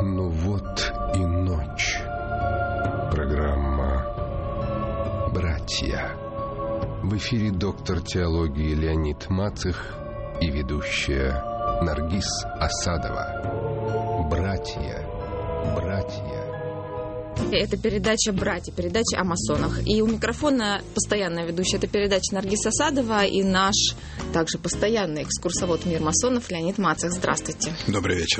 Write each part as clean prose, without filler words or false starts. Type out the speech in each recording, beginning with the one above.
Ну вот и ночь. Программа «Братья». В эфире доктор теологии Леонид Мацых и ведущая Наргиз Асадова. «Братья». Это передача «Братья», передача о масонах. И у микрофона постоянная ведущая этой передачи Наргиз Асадова и наш также постоянный экскурсовод в мир масонов Леонид Мацых. Здравствуйте. Добрый вечер.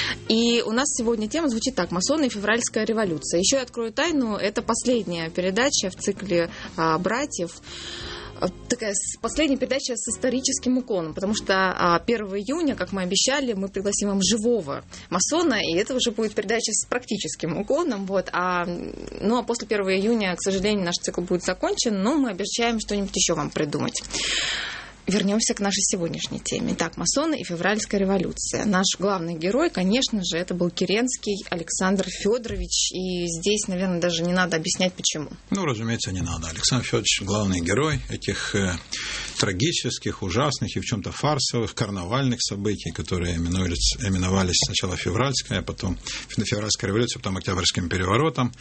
И у нас сегодня тема звучит так: масоны и февральская революция. Еще я открою тайну, это последняя передача в цикле «Братьев». Такая последняя передача с историческим уклоном, потому что 1 июня, как мы обещали, мы пригласим вам живого масона, и это уже будет передача с практическим уклоном. Вот. А после 1 июня, к сожалению, наш цикл будет закончен, но мы обещаем что-нибудь еще вам придумать. Вернемся к нашей сегодняшней теме. Итак, масоны и февральская революция. Наш главный герой, конечно же, это был Керенский Александр Федорович. И здесь, наверное, даже не надо объяснять, почему. Разумеется, не надо. Александр Федорович – главный герой этих трагических, ужасных и в чем-то фарсовых, карнавальных событий, которые именовались сначала февральская, а потом февральская революция, потом Октябрьским переворотом.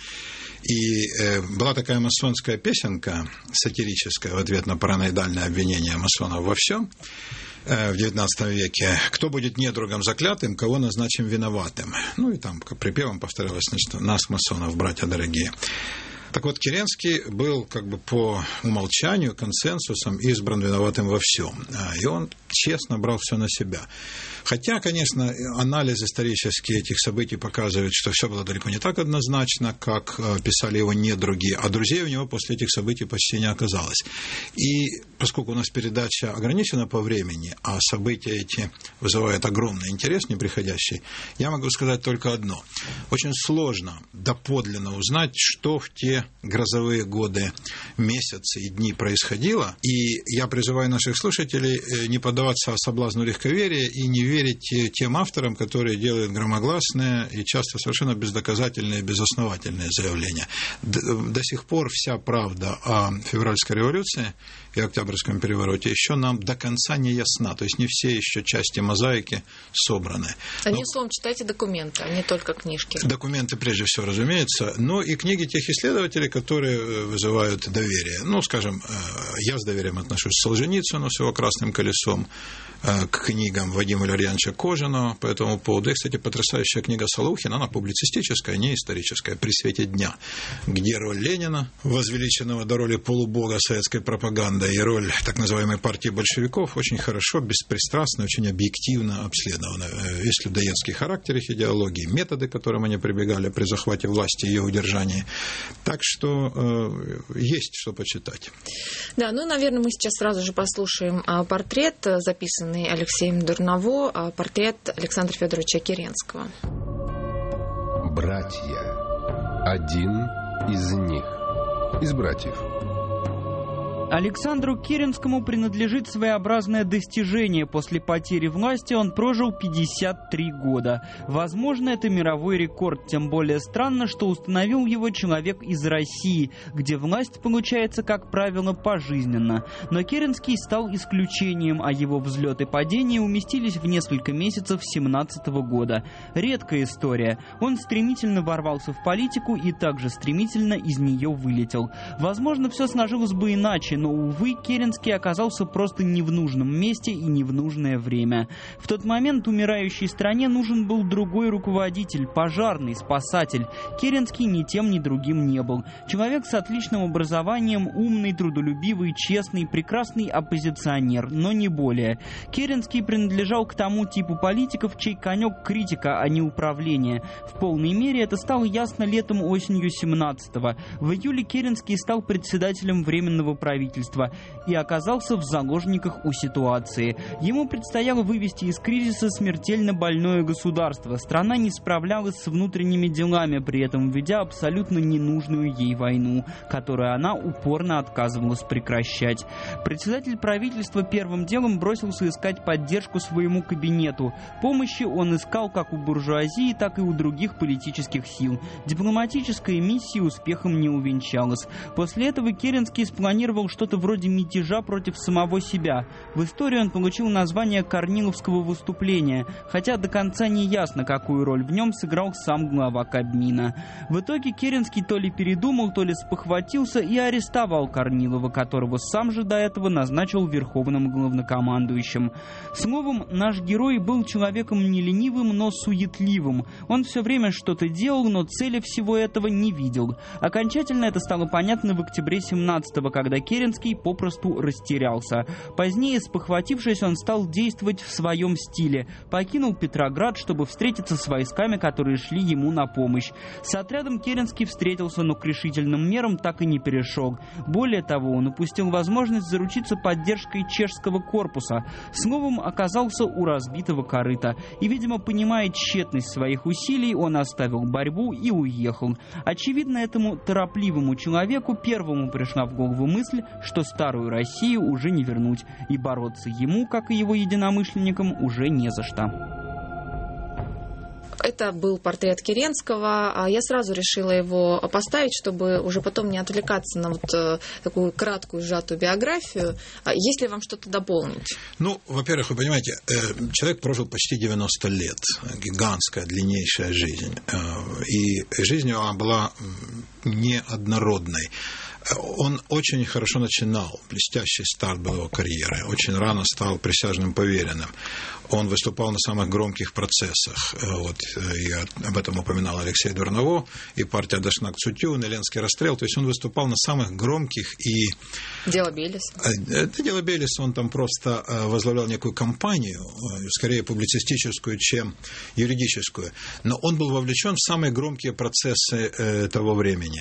И была такая масонская песенка сатирическая в ответ на параноидальное обвинение масонов во всем в XIX веке. Кто будет недругом заклятым, кого назначим виноватым. И там припевом повторялось: нас, масонов, братья дорогие. Так вот, Керенский был по умолчанию, консенсусом избран виноватым во всем. И он честно брал все на себя. Хотя, конечно, анализ исторический этих событий показывает, что все было далеко не так однозначно, как писали его недруги, а друзей у него после этих событий почти не оказалось. И поскольку у нас передача ограничена по времени, а события эти вызывают огромный интерес неприходящий, я могу сказать только одно. Очень сложно доподлинно узнать, что в те грозовые годы, месяцы и дни происходило. И я призываю наших слушателей не поддаваться соблазну легковерия и не верить тем авторам, которые делают громогласные и часто совершенно бездоказательные, безосновательные заявления. До сих пор вся правда о февральской революции и Октябрьском перевороте еще нам до конца не ясна. То есть не все еще части мозаики собраны. Одним словом, читайте документы, а не только книжки. Документы прежде всего, разумеется, но и книги тех исследователей, которые вызывают доверие. Скажем, я с доверием отношусь к Солженицыну с его «Красным колесом», к книгам Вадима Валерьяновича Кожаного по этому поводу. И, кстати, потрясающая книга Солухина, она публицистическая, не историческая, «При свете дня», где роль Ленина, возвеличенного до роли полубога советской пропаганды, и роль так называемой партии большевиков очень хорошо, беспристрастно, очень объективно обследована. Весь людоедский характер их идеологии, методы, к которым они прибегали при захвате власти и ее удержании. Так что есть что почитать. Да, наверное, мы сейчас сразу же послушаем портрет, записанный Алексеем Дурново, портрет Александра Федоровича Керенского. Братья. Один из них. Из братьев. Александру Керенскому принадлежит своеобразное достижение. После потери власти он прожил 53 года. Возможно, это мировой рекорд, тем более странно, что установил его человек из России, где власть получается, как правило, пожизненно. Но Керенский стал исключением, а его взлет и падение уместились в несколько месяцев 17 года. Редкая история. Он стремительно ворвался в политику и также стремительно из нее вылетел. Возможно, все сложилось бы иначе, но, увы, Керенский оказался просто не в нужном месте и не в нужное время. В тот момент умирающей стране нужен был другой руководитель, пожарный, спасатель. Керенский ни тем, ни другим не был. Человек с отличным образованием, умный, трудолюбивый, честный, прекрасный оппозиционер, но не более. Керенский принадлежал к тому типу политиков, чей конек критика, а не управление. В полной мере это стало ясно летом-осенью 17-го. В июле Керенский стал председателем Временного правительства и оказался в заложниках у ситуации. Ему предстояло вывести из кризиса смертельно больное государство. Страна не справлялась с внутренними делами, при этом ведя абсолютно ненужную ей войну, которую она упорно отказывалась прекращать. Председатель правительства первым делом бросился искать поддержку своему кабинету. Помощи он искал как у буржуазии, так и у других политических сил. Дипломатическая миссия успехом не увенчалась. После этого Керенский спланировал что-то вроде мятежа против самого себя. В истории он получил название Корниловского выступления, хотя до конца не ясно, какую роль в нем сыграл сам глава Кабмина. В итоге Керенский то ли передумал, то ли спохватился и арестовал Корнилова, которого сам же до этого назначил верховным главнокомандующим. Словом, наш герой был человеком не ленивым, но суетливым. Он все время что-то делал, но цели всего этого не видел. Окончательно это стало понятно в октябре 17-го, когда Керенский попросту растерялся. Позднее, спохватившись, он стал действовать в своем стиле. Покинул Петроград, чтобы встретиться с войсками, которые шли ему на помощь. С отрядом Керенский встретился, но к решительным мерам так и не перешел. Более того, он упустил возможность заручиться поддержкой чешского корпуса. Словом, оказался у разбитого корыта. И, видимо, понимая тщетность своих усилий, он оставил борьбу и уехал. Очевидно, этому торопливому человеку первому пришла в голову мысль, что старую Россию уже не вернуть, и бороться ему, как и его единомышленникам, уже не за что. Это был портрет Керенского. Я сразу решила его поставить, чтобы уже потом не отвлекаться на вот такую краткую, сжатую биографию. Есть ли вам что-то дополнить? Ну, во-первых, вы понимаете, человек прожил почти 90 лет. Гигантская, длиннейшая жизнь. И жизнь его была неоднородной. Он очень хорошо начинал, блестящий старт был его карьеры, очень рано стал присяжным поверенным. Он выступал на самых громких процессах. Вот, я об этом упоминал Алексей Дурново, и партия Дашнак-Цутюн, и Ленский расстрел. То есть он выступал на самых громких и... Дело Белис. Это Дело Белис, он там просто возглавлял некую кампанию, скорее публицистическую, чем юридическую. Но он был вовлечен в самые громкие процессы того времени.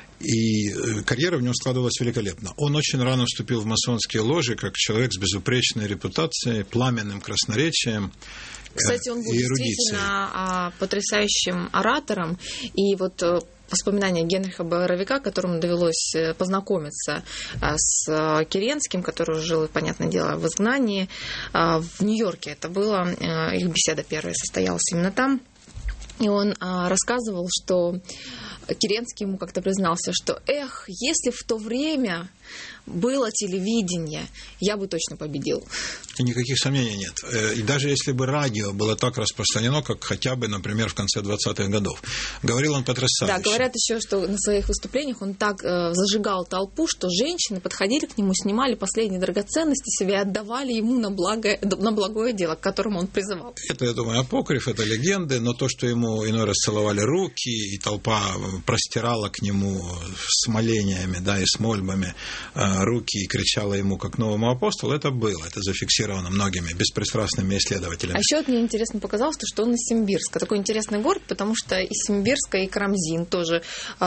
И карьера в нем складывалась великолепно. Он очень рано вступил в масонские ложи, как человек с безупречной репутацией, пламенным красноречием. Кстати, он был действительно потрясающим оратором. И вот воспоминания Генриха Боровика, которому довелось познакомиться с Керенским, который жил, понятное дело, в изгнании, в Нью-Йорке это было. Их беседа первая состоялась именно там. И он рассказывал, что Керенский ему как-то признался, что если в то время было телевидение, я бы точно победил. И никаких сомнений нет. И даже если бы радио было так распространено, как хотя бы, например, в конце 20-х годов. Говорил он потрясающе. Да, говорят еще, что на своих выступлениях он так зажигал толпу, что женщины подходили к нему, снимали последние драгоценности себе и отдавали ему на благое дело, к которому он призывал. Это, я думаю, апокриф, это легенды, но то, что ему иной раз целовали руки, и толпа простирала к нему с молениями, да, и с мольбами руки и кричала ему как новому апостолу, это было, это зафиксировано многими беспристрастными исследователями. А еще мне интересно показалось, что он из Симбирска. Такой интересный город, потому что из Симбирска и Карамзин тоже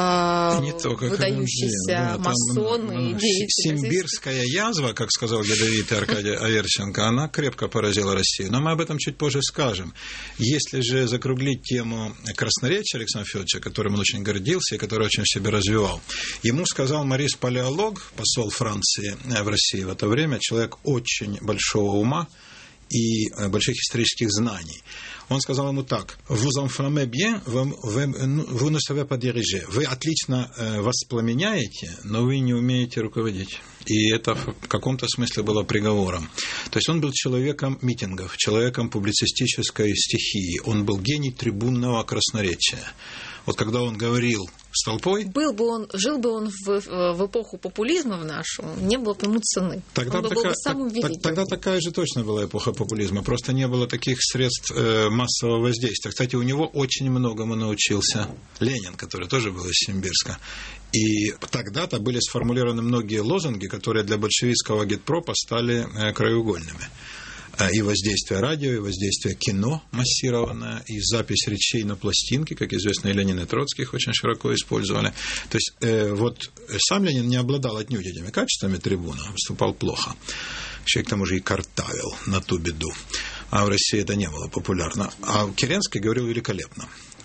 выдающийся масон и деятель. Симбирская язва, как сказал ядовитый Аркадий Аверченко, она крепко поразила Россию. Но мы об этом чуть позже скажем. Если же закруглить тему красноречия Александра Федоровича, которым он очень гордился и который очень в себе развивал, ему сказал Морис Палеолог, посол Франции в России в это время, человек очень большого ума и больших исторических знаний. Он сказал ему так: «Vous enflammez bien, vous ne savez pas diriger». Вы отлично воспламеняете, но вы не умеете руководить. И это в каком-то смысле было приговором. То есть он был человеком митингов, человеком публицистической стихии. Он был гений трибунного красноречия. Вот когда он говорил с толпой... Жил бы он в эпоху популизма в нашу, не было бы ему цены. Тогда такая же точно была эпоха популизма. Просто не было таких средств массового воздействия. Кстати, у него очень многому научился Ленин, который тоже был из Симбирска. И тогда-то были сформулированы многие лозунги, которые для большевистского агитпропа стали краеугольными. И воздействие радио, и воздействие кино массированное, и запись речей на пластинке, как известно, и Ленин, и Троцкий их очень широко использовали. То есть вот сам Ленин не обладал отнюдь этими качествами трибуна, выступал плохо. Еще к тому же и картавил на ту беду. А в России это не было популярно. А Керенский говорил великолепно.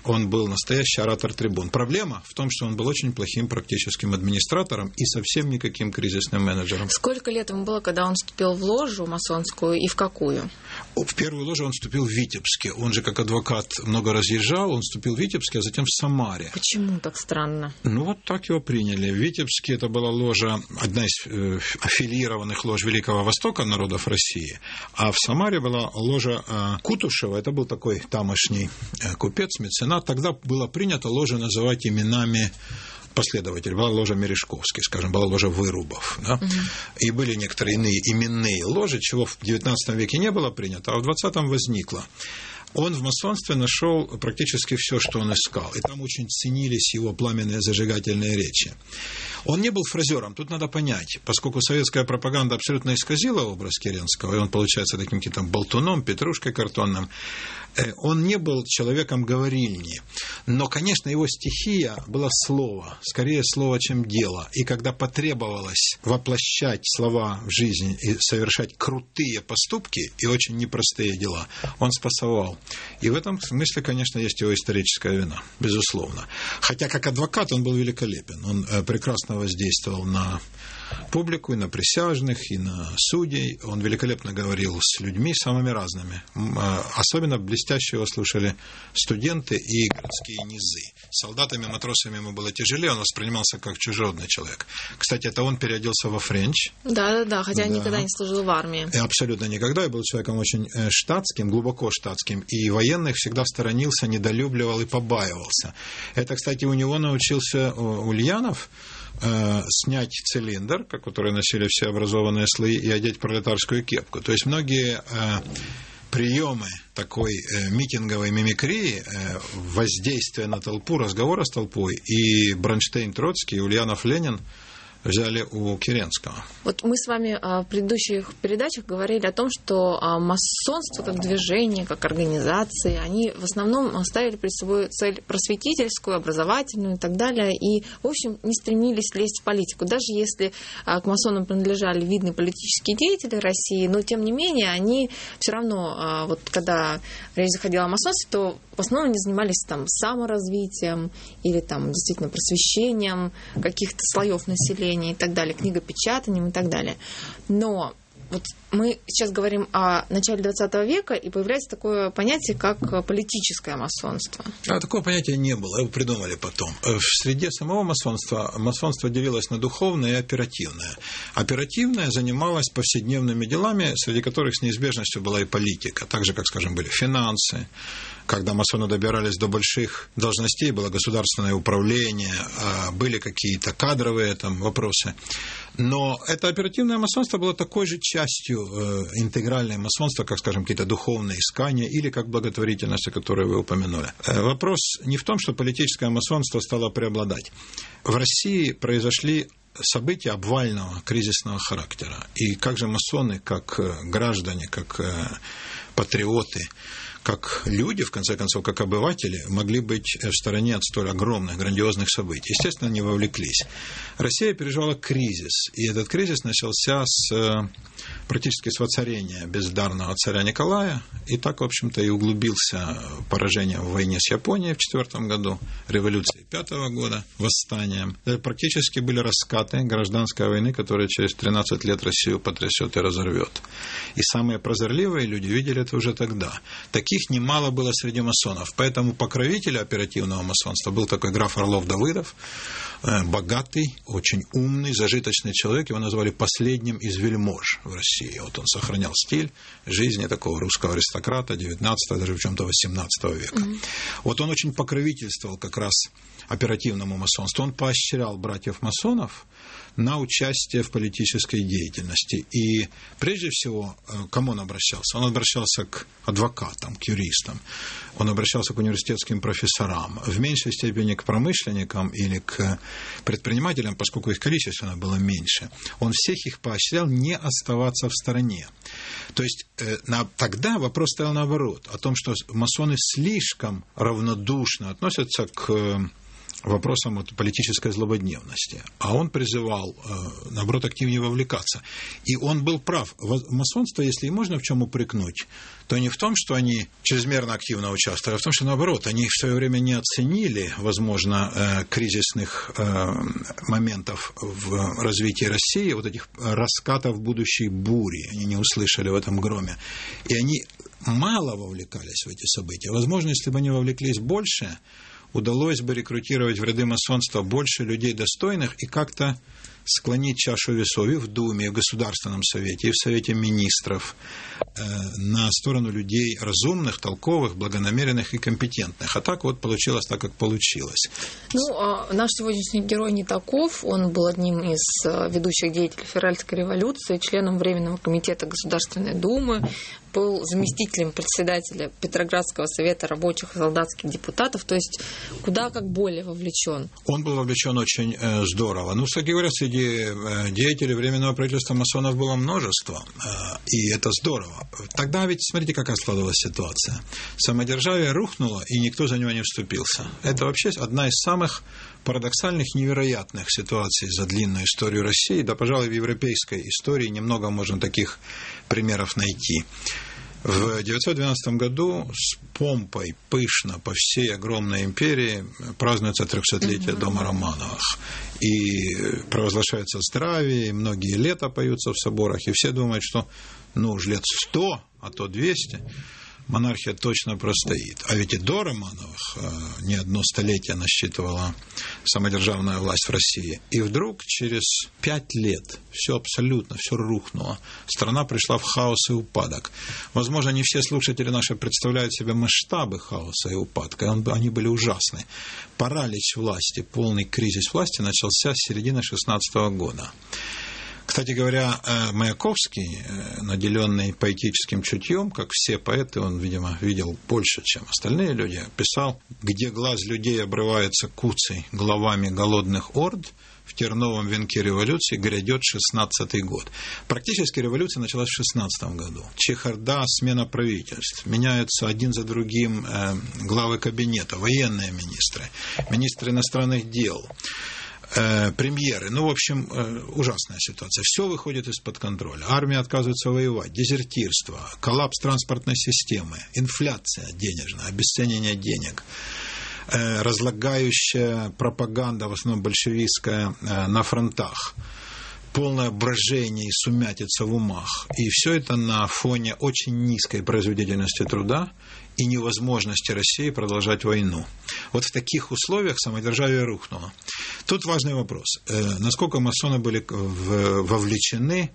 Он был настоящий оратор-трибун. Проблема в том, что он был очень плохим практическим администратором и совсем никаким кризисным менеджером. Сколько лет ему было, когда он вступил в ложу масонскую, и в какую? В первую ложу он вступил в Витебске. Он же как адвокат много разъезжал. Он вступил в Витебске, а затем в Самаре. Почему так странно? Ну, вот так его приняли. В Витебске это была ложа, одна из аффилированных лож Великого Востока народов России. А в Самаре была ложа Кутушева. Это был такой тамошний купец, меценат. Тогда было принято ложи называть именами последователей. Была ложа Мережковский, скажем, была ложа Вырубов. Да? И были некоторые иные именные ложи, чего в XIX веке не было принято, а в XX возникло. Он в масонстве нашел практически все, что он искал. И там очень ценились его пламенные зажигательные речи. Он не был фразером, тут надо понять, поскольку советская пропаганда абсолютно исказила образ Керенского, и он получается таким каким-то болтуном, петрушкой картонным, он не был человеком говорильни. Но, конечно, его стихия была слово, скорее слово, чем дело. И когда потребовалось воплощать слова в жизнь и совершать крутые поступки и очень непростые дела, он спасовал. И в этом смысле, конечно, есть его историческая вина, безусловно. Хотя, как адвокат, он был великолепен. Он прекрасно воздействовал на публику, и на присяжных, и на судей. Он великолепно говорил с людьми самыми разными. Особенно блестяще его слушали студенты и городские низы. С солдатами, матросами ему было тяжелее, он воспринимался как чужеродный человек. Кстати, это он переоделся во френч. Да, хотя никогда не служил в армии. Абсолютно никогда. И был человеком очень штатским, глубоко штатским. И военных всегда сторонился, недолюбливал и побаивался. Это, кстати, у него научился Ульянов снять цилиндр, который носили все образованные слои, и одеть пролетарскую кепку. То есть многие приемы такой митинговой мимикрии, воздействия на толпу, разговора с толпой, и Бронштейн, Троцкий, и Ульянов, Ленин взяли у Керенского. Вот мы с вами в предыдущих передачах говорили о том, что масонство как движение, как организации, они в основном ставили перед собой цель просветительскую, образовательную и так далее, и, в общем, не стремились лезть в политику. Даже если к масонам принадлежали видные политические деятели России, но, тем не менее, они все равно, вот когда речь заходила о масонстве, то в основном они занимались там саморазвитием или там действительно просвещением каких-то слоев населения и так далее, книгопечатанием и так далее. Но вот мы сейчас говорим о начале XX века, и появляется такое понятие, как политическое масонство. А такого понятия не было, его придумали потом. В среде самого масонство делилось на духовное и оперативное. Оперативное занималось повседневными делами, среди которых с неизбежностью была и политика, так же, как, скажем, были финансы. Когда масоны добирались до больших должностей, было государственное управление, были какие-то кадровые там вопросы. Но это оперативное масонство было такой же частью интегральное масонство, как, скажем, какие-то духовные искания или как благотворительность, о которой вы упомянули. Вопрос не в том, что политическое масонство стало преобладать. В России произошли события обвального, кризисного характера. И как же масоны, как граждане, как патриоты, как люди, в конце концов, как обыватели, могли быть в стороне от столь огромных, грандиозных событий? Естественно, они вовлеклись. Россия переживала кризис, и этот кризис начался практически с воцарения бездарного царя Николая, и так, в общем-то, и углубился поражением в войне с Японией в 1904 году, революцией 1905 года, восстанием. Практически были раскаты гражданской войны, которая через 13 лет Россию потрясет и разорвет. И самые прозорливые люди видели это уже тогда. Таких немало было среди масонов. Поэтому покровителем оперативного масонства был такой граф Орлов-Давыдов, богатый, очень умный, зажиточный человек. Его назвали последним из вельмож в России. Вот он сохранял стиль жизни такого русского аристократа 19-го, даже в чем-то 18 века. Вот он очень покровительствовал как раз оперативному масонству. Он поощрял братьев-масонов на участие в политической деятельности. И прежде всего, к кому он обращался? Он обращался к адвокатам, к юристам. Он обращался к университетским профессорам. В меньшей степени к промышленникам или к предпринимателям, поскольку их количественно было меньше. Он всех их поощрял не оставаться в стороне. То есть тогда вопрос стоял наоборот, о том, что масоны слишком равнодушно относятся к вопросам политической злободневности. А он призывал, наоборот, активнее вовлекаться. И он был прав. Масонство, если и можно в чем упрекнуть, то не в том, что они чрезмерно активно участвовали, а в том, что, наоборот, они в свое время не оценили, возможно, кризисных моментов в развитии России, вот этих раскатов будущей бури. Они не услышали в этом громе. И они мало вовлекались в эти события. Возможно, если бы они вовлеклись больше, удалось бы рекрутировать в ряды масонства больше людей достойных и как-то склонить чашу весов и в Думе, и в Государственном Совете, и в Совете Министров на сторону людей разумных, толковых, благонамеренных и компетентных. А так вот получилось так, как получилось. Наш сегодняшний герой не таков. Он был одним из ведущих деятелей февральской революции, членом Временного комитета Государственной Думы, был заместителем председателя Петроградского совета рабочих и солдатских депутатов, то есть куда как более вовлечен. Он был вовлечен очень здорово. Ну, кстати говоря, среди деятелей Временного правительства масонов было множество, и это здорово. Тогда ведь, смотрите, какая складывалась ситуация. Самодержавие рухнуло, и никто за него не вступился. Это вообще одна из самых парадоксальных, невероятных ситуаций за длинную историю России, да, пожалуй, в европейской истории немного можно таких примеров найти. В 1912 году с помпой, пышно по всей огромной империи празднуется 300-летие дома Романовых. И провозглашается здравие, и многие лета поются в соборах, и все думают, что уж лет 100, а то 200 монархия точно простоит. А ведь и до Романовых не одно столетие насчитывала самодержавная власть в России. И вдруг через 5 лет все абсолютно, все рухнуло. Страна пришла в хаос и упадок. Возможно, не все слушатели наши представляют себе масштабы хаоса и упадка. Они были ужасны. Паралич власти, полный кризис власти начался с середины 16 года. Кстати говоря, Маяковский, наделенный поэтическим чутьем, как все поэты, он, видимо, видел больше, чем остальные люди, писал: «Где глаз людей обрывается куцей главами голодных орд, в терновом венке революции грядет 16-й год». Практически революция началась в 16 году. Чехарда, смена правительств. Меняются один за другим главы кабинета, военные министры, министры иностранных дел, премьеры. В общем, ужасная ситуация. Все выходит из-под контроля. Армия отказывается воевать, дезертирство, коллапс транспортной системы, инфляция денежная, обесценивание денег, разлагающая пропаганда, в основном большевистская, на фронтах, полное брожение и сумятица в умах. И все это на фоне очень низкой производительности труда и невозможности России продолжать войну. Вот в таких условиях самодержавие рухнуло. Тут важный вопрос. Насколько масоны были вовлечены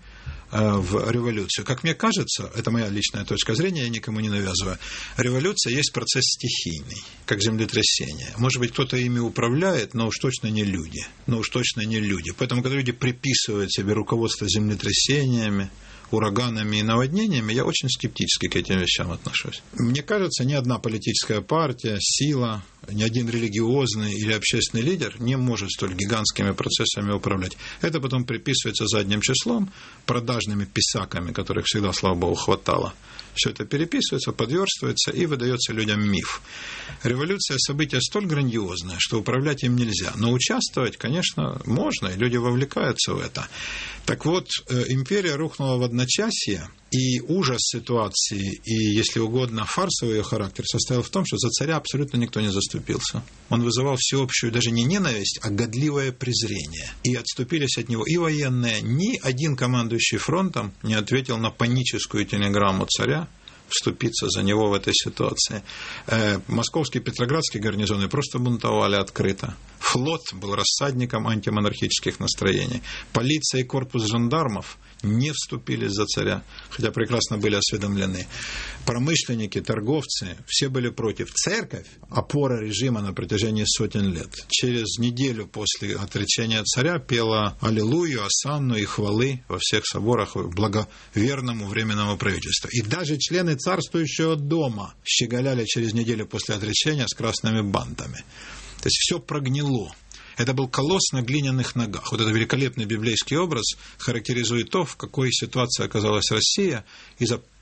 в революцию? Как мне кажется, это моя личная точка зрения, я никому не навязываю, революция есть процесс стихийный, как землетрясение. Может быть, кто-то ими управляет, но уж точно не люди. Поэтому, когда люди приписывают себе руководство землетрясениями, ураганами и наводнениями, я очень скептически к этим вещам отношусь. Мне кажется, ни одна политическая партия, сила, ни один религиозный или общественный лидер не может столь гигантскими процессами управлять. Это потом приписывается задним числом, продажными писаками, которых всегда, слава богу, хватало. Все это переписывается, подверстывается и выдается людям миф. Революция – событие столь грандиозное, что управлять им нельзя. Но участвовать, конечно, можно, и люди вовлекаются в это. Так вот, империя рухнула в одночасье, и ужас ситуации, и, если угодно, фарсовый ее характер состоял в том, что за царя абсолютно никто не заступился. Он вызывал всеобщую даже не ненависть, а годливое презрение. И отступились от него и военные. Ни один командующий фронтом не ответил на паническую телеграмму царя вступиться за него в этой ситуации. Московские и петроградские гарнизоны просто бунтовали открыто. Флот был рассадником антимонархических настроений. Полиция и корпус жандармов не вступились за царя, хотя прекрасно были осведомлены. Промышленники, торговцы, все были против. Церковь – опора режима на протяжении сотен лет. Через неделю после отречения царя пела аллилуйю, осанну и хвалы во всех соборах благоверному временному правительству. И даже члены царствующего дома щеголяли через неделю после отречения с красными бантами. То есть все прогнило. Это был колосс на глиняных ногах. Вот этот великолепный библейский образ характеризует то, в какой ситуации оказалась Россия из-за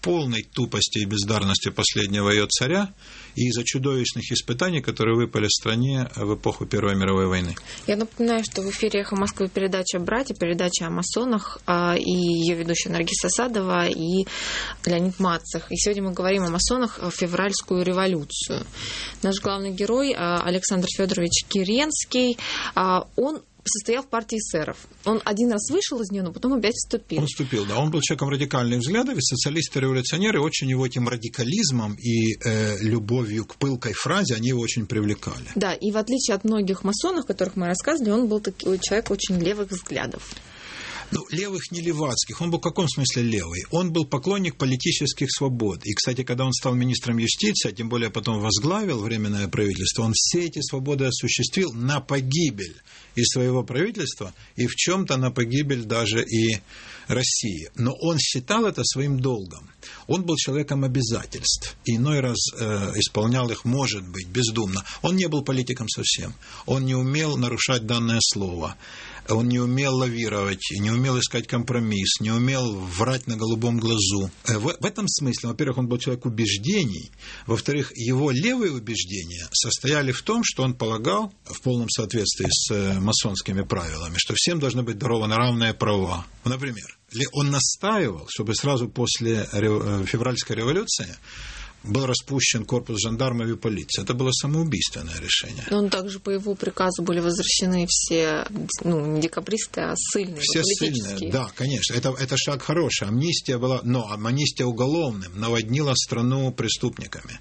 полной тупости и бездарности последнего ее царя и из-за чудовищных испытаний, которые выпали стране в эпоху Первой мировой войны. Я напоминаю, что в эфире «Эхо Москвы» передача «Братья», передача о масонах, и ее ведущая Наргиз Асадова и Леонид Мацих. И сегодня мы говорим о масонах в февральскую революцию. Наш главный герой Александр Федорович Керенский, он состоял в партии эсеров. Он один раз вышел из нее, но потом опять вступил. Он вступил, да. Он был человеком радикальных взглядов, и социалисты-революционеры очень его этим радикализмом и любовью к пылкой фразе, они его очень привлекали. Да, и в отличие от многих масонов, о которых мы рассказывали, он был такой человек очень левых взглядов. Ну, левых не левацких. Он был в каком смысле левый? Он был поклонник политических свобод. И, кстати, когда он стал министром юстиции, а тем более потом возглавил Временное правительство, он все эти свободы осуществил на погибель и своего правительства, и в чем-то на погибель даже и России. Но он считал это своим долгом. Он был человеком обязательств. И иной раз исполнял их, может быть, бездумно. Он не был политиком совсем. Он не умел нарушать данное слово. Он не умел лавировать, не умел искать компромисс, не умел врать на голубом глазу. В этом смысле, во-первых, он был человек убеждений, во-вторых, его левые убеждения состояли в том, что он полагал, в полном соответствии с масонскими правилами, что всем должны быть дарованы равные права. Например, он настаивал, чтобы сразу после февральской революции был распущен корпус жандармов и полиции. Это было самоубийственное решение. Но также по его приказу были возвращены все, не декабристы, а ссыльные, все ссыльные, да, конечно. Это шаг хороший. Амнистия была, но амнистия уголовным наводнила страну преступниками.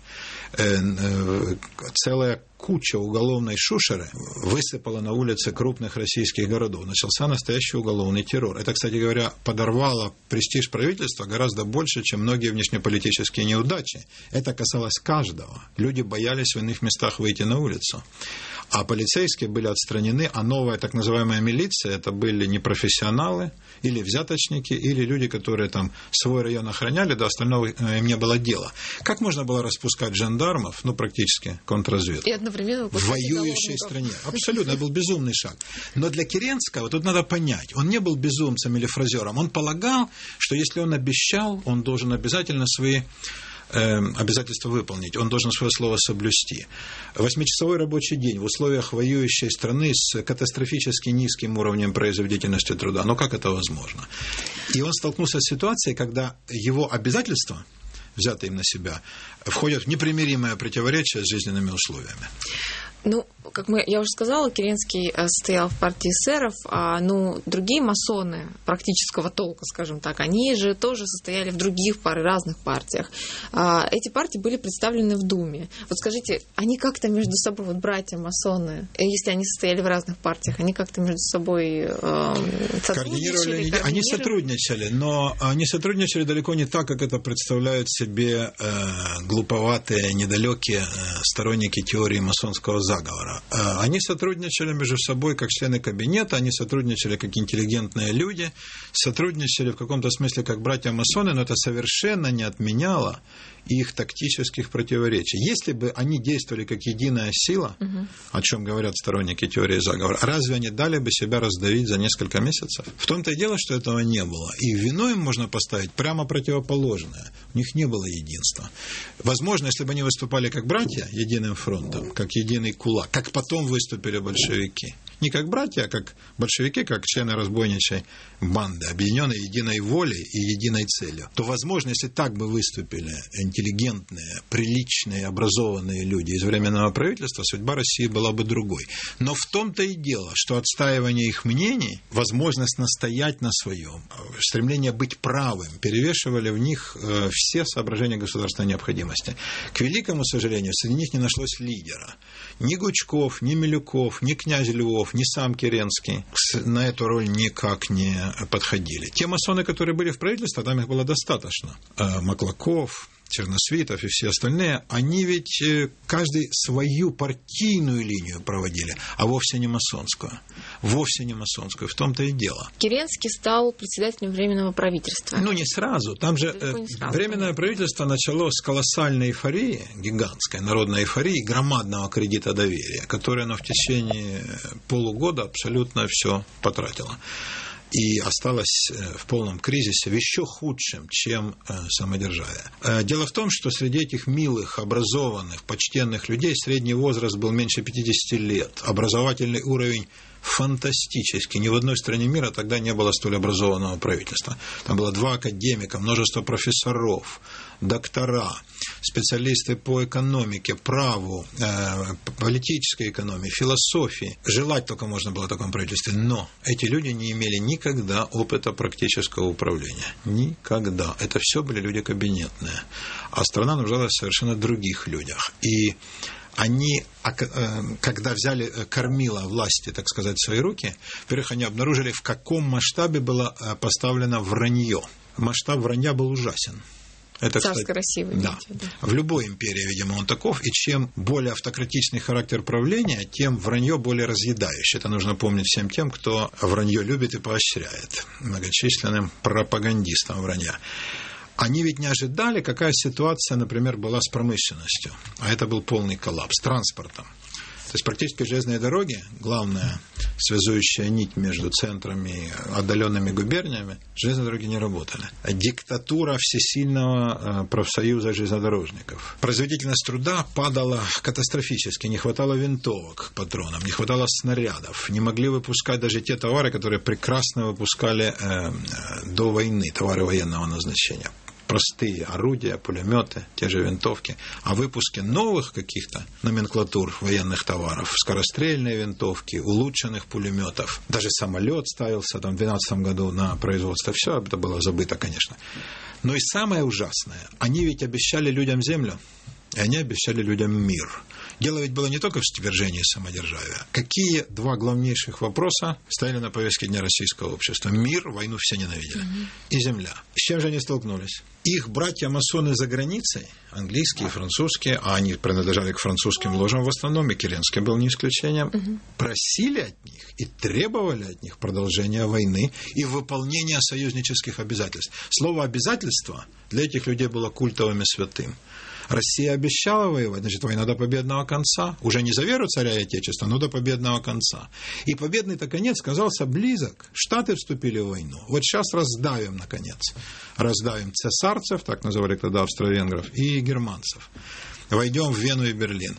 Целая куча уголовной шушеры высыпала на улицы крупных российских городов. Начался настоящий уголовный террор. Это, кстати говоря, подорвало престиж правительства гораздо больше, чем многие внешнеполитические неудачи. Это касалось каждого. Люди боялись в иных местах выйти на улицу. А полицейские были отстранены, а новая так называемая милиция, это были непрофессионалы, или взяточники, или люди, которые там свой район охраняли, до остального им не было дела. Как можно было распускать жандармов, практически контрразведку, и одновременно в воюющей стране? Абсолютно, это был безумный шаг. Но для Керенского, тут надо понять, он не был безумцем или фразером, он полагал, что если он обещал, он должен обязательно свои обязательства выполнить, он должен свое слово соблюсти. 8-часовой рабочий день в условиях воюющей страны с катастрофически низким уровнем производительности труда. Но как это возможно? И он столкнулся с ситуацией, когда его обязательства, взятые им на себя, входят в непримиримое противоречие с жизненными условиями. Как я уже сказала, Керенский состоял в партии эсеров, другие масоны практического толка, скажем так, они же тоже состояли в других разных партиях. Эти партии были представлены в Думе. Вот скажите, они как-то между собой, братья-масоны, если они состояли в разных партиях, они как-то между собой координировали? Они сотрудничали, но они сотрудничали далеко не так, как это представляют себе глуповатые, недалекие сторонники теории масонского заговора. Они сотрудничали между собой как члены кабинета, они сотрудничали как интеллигентные люди, сотрудничали в каком-то смысле как братья-масоны, но это совершенно не отменяло их тактических противоречий. Если бы они действовали как единая сила, о чем говорят сторонники теории заговора, разве они дали бы себя раздавить за несколько месяцев? В том-то и дело, что этого не было. И виной им можно поставить прямо противоположное. У них не было единства. Возможно, если бы они выступали как братья, единым фронтом, как единый кулак, как потом выступили большевики. Не как братья, а как большевики, как члены разбойничей банды, объединенные единой волей и единой целью. То, возможно, если так бы выступили интеллигентные, приличные, образованные люди из Временного правительства, судьба России была бы другой. Но в том-то и дело, что отстаивание их мнений, возможность настоять на своем, стремление быть правым, перевешивали в них все соображения государственной необходимости. К великому сожалению, среди них не нашлось лидера. Ни Гучков, ни Милюков, ни князь Львов, ни сам Керенский на эту роль никак не подходили. Те масоны, которые были в правительстве, там их было достаточно. Маклаков, Черносвитов и все остальные, они ведь каждый свою партийную линию проводили, а вовсе не масонскую. Вовсе не масонскую, в том-то и дело. Керенский стал председателем Временного правительства. Не сразу. Там же Временное правительство началось с колоссальной эйфории, гигантской народной эйфории, громадного кредита доверия, которое оно в течение полугода абсолютно все потратило. и осталась в полном кризисе, в еще худшем, чем самодержавие. Дело в том, что среди этих милых, образованных, почтенных людей средний возраст был меньше 50 лет. Образовательный уровень фантастически. Ни в одной стране мира тогда не было столь образованного правительства. Там было 2 академика, множество профессоров, доктора, специалисты по экономике, праву, политической экономии, философии. Желать только можно было в таком правительстве. Но эти люди не имели никогда опыта практического управления. Никогда. Это все были люди кабинетные. А страна нуждалась в совершенно других людях. И они, когда взяли кормила власти, так сказать, в свои руки, во-первых, они обнаружили, в каком масштабе было поставлено вранье. Масштаб вранья был ужасен. Это, царско-красивый. Да. В любой империи, видимо, он таков. И чем более автократичный характер правления, тем вранье более разъедающее. Это нужно помнить всем тем, кто вранье любит и поощряет. Многочисленным пропагандистам вранья. Они ведь не ожидали, какая ситуация, например, была с промышленностью. А это был полный коллапс. С транспортом. То есть практически железные дороги, главная связующая нить между центрами и отдаленными губерниями, железные дороги не работали. Диктатура всесильного профсоюза железнодорожников. Производительность труда падала катастрофически. Не хватало винтовок к патронам, не хватало снарядов. Не могли выпускать даже те товары, которые прекрасно выпускали до войны, товары военного назначения. Простые орудия, пулеметы, те же винтовки. А выпуске новых каких-то номенклатур военных товаров, скорострельные винтовки, улучшенных пулеметов, даже самолет ставился там в 2012 году на производство. Все это было забыто, конечно. Но и самое ужасное, они ведь обещали людям землю, и они обещали людям мир. Дело ведь было не только в свержении самодержавия. Какие 2 главнейших вопроса стояли на повестке дня российского общества? Мир, войну все ненавидели. И земля. С чем же они столкнулись? Их братья-масоны за границей, английские, французские, а они принадлежали к французским ложам в основном, и Керенский был не исключением, просили от них и требовали от них продолжения войны и выполнения союзнических обязательств. Слово «обязательство» для этих людей было культовым и святым. Россия обещала воевать, значит, война до победного конца. Уже не за веру царя и отечества, но до победного конца. И победный-то конец казался близок. Штаты вступили в войну. Вот сейчас раздавим, наконец. Раздавим цесарцев, так называли тогда австро-венгров, и германцев. Войдем в Вену и Берлин.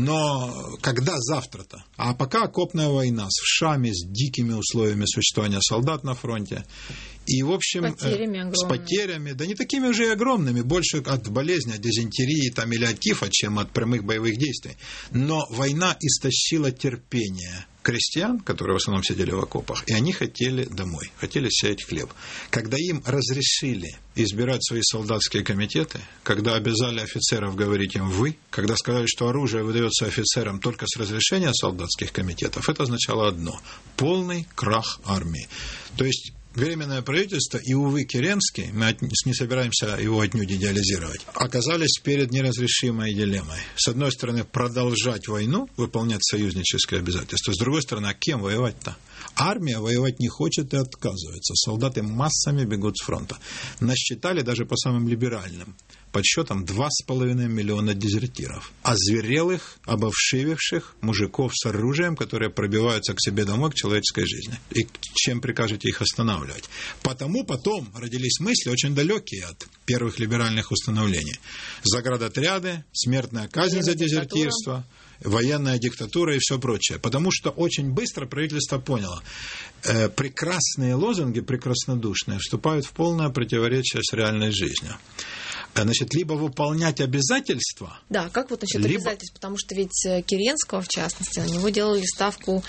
Но когда завтра-то? А пока окопная война с вшами, с дикими условиями существования солдат на фронте. И, в общем, с потерями, да не такими уже и огромными, больше от болезни, от дизентерии там, или от тифа, чем от прямых боевых действий. Но война истощила терпение крестьян, которые в основном сидели в окопах, и они хотели домой, хотели сеять хлеб. Когда им разрешили избирать свои солдатские комитеты, когда обязали офицеров говорить им «вы», когда сказали, что оружие выдается офицерам только с разрешения солдатских комитетов, это означало одно – полный крах армии. То есть Временное правительство и, увы, Керенский, мы не собираемся его отнюдь идеализировать, оказались перед неразрешимой дилеммой. С одной стороны, продолжать войну, выполнять союзнические обязательства. С другой стороны, а кем воевать-то? Армия воевать не хочет и отказывается. Солдаты массами бегут с фронта. Насчитали даже по самым либеральным подсчетам 2,5 миллиона дезертиров. Озверелых, обовшививших мужиков с оружием, которые пробиваются к себе домой, к человеческой жизни. И чем прикажете их останавливать? Потому потом родились мысли, очень далекие от первых либеральных установлений. Заградотряды, смертная казнь за дезертирство, военная диктатура и все прочее. Потому что очень быстро правительство поняло, прекрасные лозунги, прекраснодушные, вступают в полное противоречие с реальной жизнью. Значит, либо выполнять обязательства. Да, как вот насчет обязательств? Потому что ведь Керенского, в частности, на него делали ставку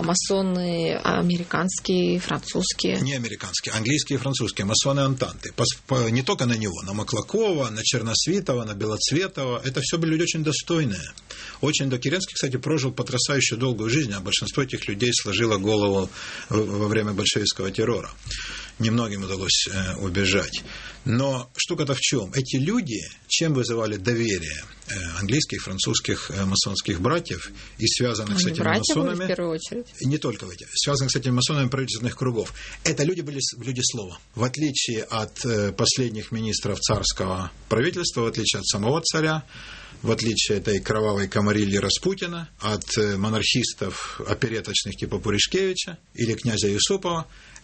масоны американские, французские. Не американские, английские и французские, масоны Антанты. Не только на него, на Маклакова, на Черносвитова, на Белоцветова. Это все были люди очень достойные. Керенский, кстати, прожил потрясающе долгую жизнь, а большинство этих людей сложило голову во время большевистского террора. Немногим удалось убежать. Но штука-то в чем? Эти люди чем вызывали доверие английских, французских масонских братьев и связанных с этими масонами, в первую очередь. Не только в этих, связанных с этими масонами правительственных кругов. Это люди были люди слова. В отличие от последних министров царского правительства, в отличие от самого царя, в отличие от этой кровавой комарильи Распутина, от монархистов опереточных типа Пуришкевича или князя Юсупова,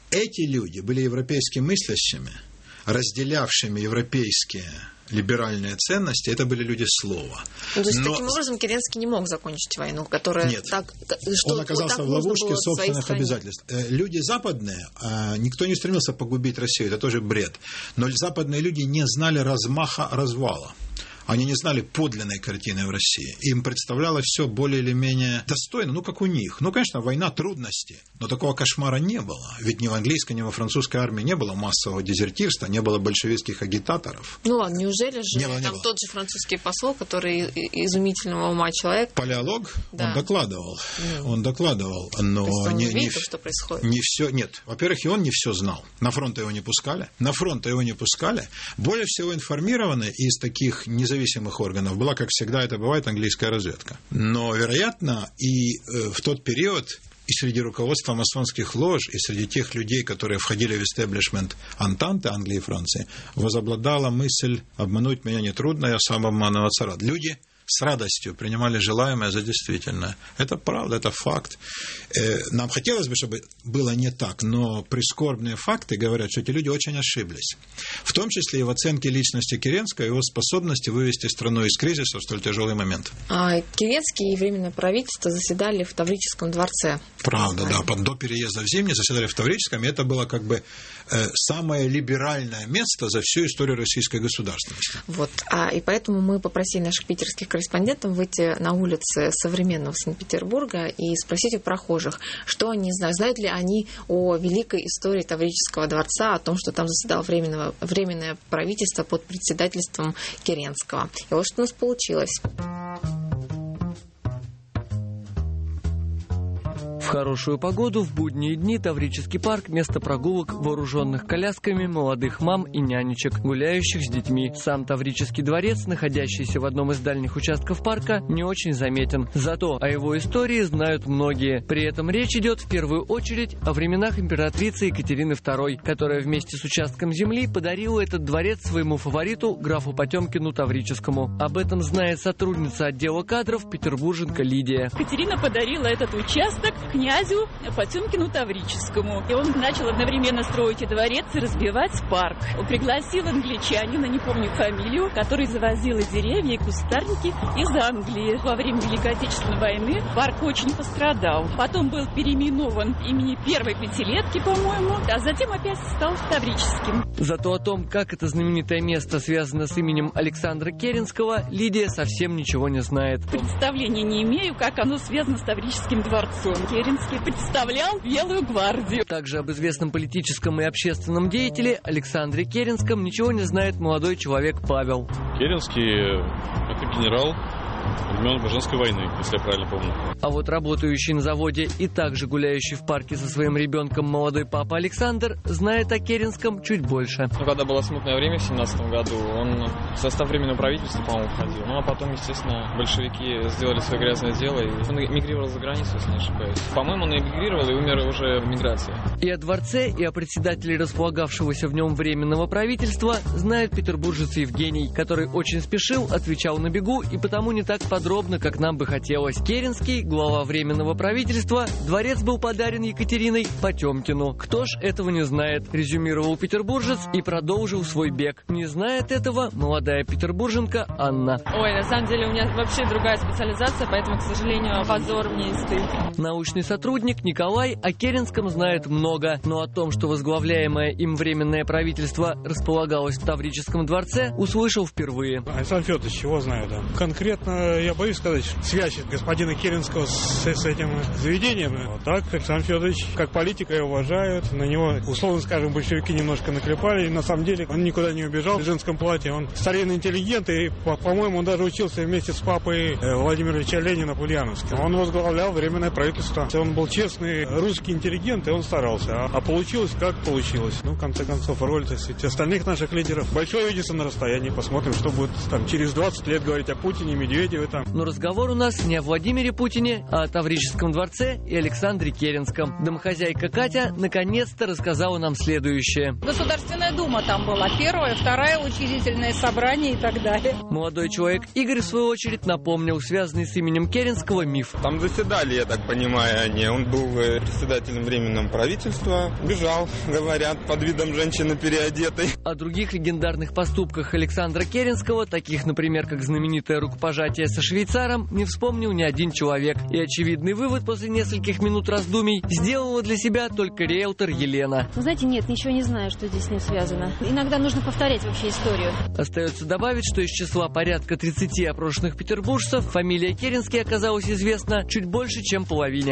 Эти люди были европейски мыслящими, разделявшими европейские либеральные ценности, это были люди слова. То есть, таким образом, Керенский не мог закончить войну, которая... Нет, так, что он оказался в ловушке собственных обязательств. Люди западные, никто не стремился погубить Россию, это тоже бред. Но западные люди не знали размаха развала. Они не знали подлинной картины в России. Им представлялось все более или менее достойно, как у них. Конечно, война трудности, но такого кошмара не было. Ведь ни в английской, ни во французской армии не было массового дезертирства, не было большевистских агитаторов. Ладно, неужели же не было. Тот же французский посол, который изумительного ума человек... Палеолог, да. Он докладывал, но он видел, что происходит. Не все, нет. Во-первых, и он не все знал. На фронт его не пускали. Более всего информированный из таких независимых органов была, как всегда это бывает, английская разведка. Но, вероятно, и в тот период и среди руководства масонских лож, и среди тех людей, которые входили в истеблишмент Антанты Англии и Франции, возобладала мысль: обмануть меня нетрудно, я сам обманываться рад. Люди с радостью принимали желаемое за действительное. Это правда, это факт. Нам хотелось бы, чтобы было не так, но прискорбные факты говорят, что эти люди очень ошиблись. В том числе и в оценке личности Керенского и его способности вывести страну из кризиса в столь тяжелый момент. Керенский и Временное правительство заседали в Таврическом дворце. Правда, да. До переезда в Зимний заседали в Таврическом, и это было самое либеральное место за всю историю российской государственности. И поэтому мы попросили наших питерских корреспондентам выйти на улицы современного Санкт-Петербурга и спросить у прохожих, что они знают ли они о великой истории Таврического дворца, о том, что там заседало Временное правительство под председательством Керенского. И вот что у нас получилось. В хорошую погоду в будние дни Таврический парк – место прогулок вооруженных колясками молодых мам и нянечек, гуляющих с детьми. Сам Таврический дворец, находящийся в одном из дальних участков парка, не очень заметен. Зато о его истории знают многие. При этом речь идет в первую очередь о временах императрицы Екатерины II, которая вместе с участком земли подарила этот дворец своему фавориту, графу Потемкину Таврическому. Об этом знает сотрудница отдела кадров петербурженка Лидия. Екатерина подарила этот участок князю Потемкину Таврическому. И он начал одновременно строить и дворец, и разбивать парк. Он пригласил англичанина, не помню фамилию, который завозил и деревья, и кустарники из Англии. Во время Великой Отечественной войны парк очень пострадал. Потом был переименован имени первой пятилетки, по-моему, а затем опять стал Таврическим. Зато о том, как это знаменитое место связано с именем Александра Керенского, Лидия совсем ничего не знает. Представления не имею, как оно связано с Таврическим дворцом. Керенский представлял Белую гвардию. Также об известном политическом и общественном деятеле Александре Керенском ничего не знает молодой человек Павел. Керенский – это генерал времен Гражданской войны, если я правильно помню. А вот работающий на заводе и также гуляющий в парке со своим ребенком молодой папа Александр знает о Керенском чуть больше. Когда было смутное время в 17 году, он в состав Временного правительства, по-моему, входил. А потом, естественно, большевики сделали свое грязное дело, и он эмигрировал за границу, если не ошибаюсь. По-моему, он эмигрировал и умер уже в миграции. И о дворце, и о председателе располагавшегося в нем Временного правительства знает петербуржец Евгений, который очень спешил, отвечал на бегу и потому не так подробно, как нам бы хотелось. Керенский, глава Временного правительства, дворец был подарен Екатериной Потемкину. Кто ж этого не знает? Резюмировал петербуржец и продолжил свой бег. Не знает этого молодая петербурженка Анна. Ой, на самом деле у меня вообще другая специализация, поэтому, к сожалению, позор мне и стыд. Научный сотрудник Николай о Керенском знает много, но о том, что возглавляемое им Временное правительство располагалось в Таврическом дворце, услышал впервые. Александр Федорович, его знаю, да. Конкретно, я боюсь сказать, связь господина Керенского с этим заведением. Вот так, Александр Федорович, как политика, я уважают. На него, условно скажем, большевики немножко наклепали. И на самом деле он никуда не убежал в женском платье. Он старинный интеллигент, и, по-моему, он даже учился вместе с папой Владимира Ильича Ленина в Ульяновске. Он возглавлял Временное правительство. Он был честный русский интеллигент, и он старался. А получилось, как получилось. Ну, в конце концов, роль, так сказать, остальных наших лидеров большой видится на расстоянии. Посмотрим, что будет там через 20 лет говорить о Путине, Медведеве. там. Но разговор у нас не о Владимире Путине, а о Таврическом дворце и Александре Керенском. Домохозяйка Катя наконец-то рассказала нам следующее. Государственная дума там была. Первая, вторая учредительное собрание и так далее. Молодой человек Игорь, в свою очередь, напомнил связанный с именем Керенского миф. Там заседали, я так понимаю, они. Он был председателем Временного правительства. Бежал, говорят, под видом женщины переодетой. О других легендарных поступках Александра Керенского, таких, например, как знаменитое рукопожатие со швейцаром, не вспомнил ни один человек. И очевидный вывод после нескольких минут раздумий сделала для себя только риэлтор Елена. Вы знаете, нет, ничего не знаю, что здесь с ним связано. Иногда нужно повторять вообще историю. Остается добавить, что из числа порядка 30 опрошенных петербуржцев фамилия Керенский оказалась известна чуть больше, чем половине.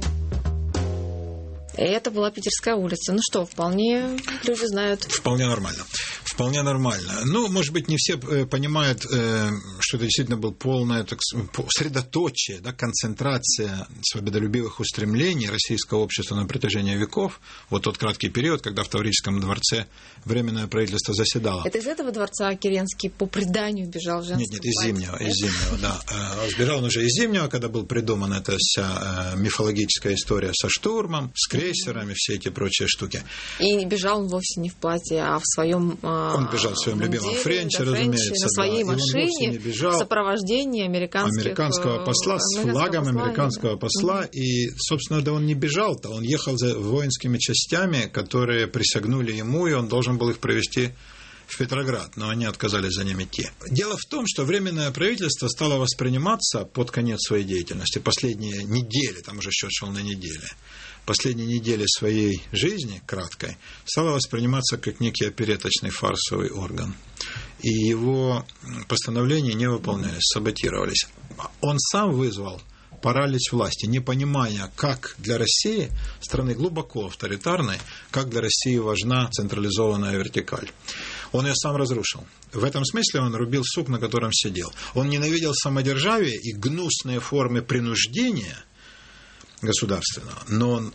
И это была Питерская улица. Ну что, вполне люди знают. Вполне нормально. Вполне нормально. Ну, может быть, не все понимают, что это действительно было полное средоточие, да, концентрация свободолюбивых устремлений российского общества на протяжении веков. Вот тот краткий период, когда в Таврическом дворце Временное правительство заседало. Это из этого дворца Керенский по преданию бежал в женском Нет, из Зимнего, да. Сбежал он уже из Зимнего, когда был придуман эта вся мифологическая история со штурмом, с крейсерами, все эти прочие штуки. И бежал он вовсе не в платье, а в своем Он бежал в своем любимом Френче, разумеется. На своей машине, в сопровождении американского посла, с флагом американского посла. И, собственно, да он не бежал-то, он ехал за воинскими частями, которые присягнули ему, и он должен был их провести в Петроград, но они отказались за ним идти. Дело в том, что Временное правительство стало восприниматься под конец своей деятельности, последние недели, там уже счет шел на недели, последние недели своей жизни, краткой, стало восприниматься как некий опереточный фарсовый орган. И его постановления не выполнялись, саботировались. Он сам вызвал паралич власти, непонимание, как для России, страны глубоко авторитарной, как для России важна централизованная вертикаль. Он ее сам разрушил. В этом смысле он рубил сук, на котором сидел. Он ненавидел самодержавие и гнусные формы принуждения государственного, но он,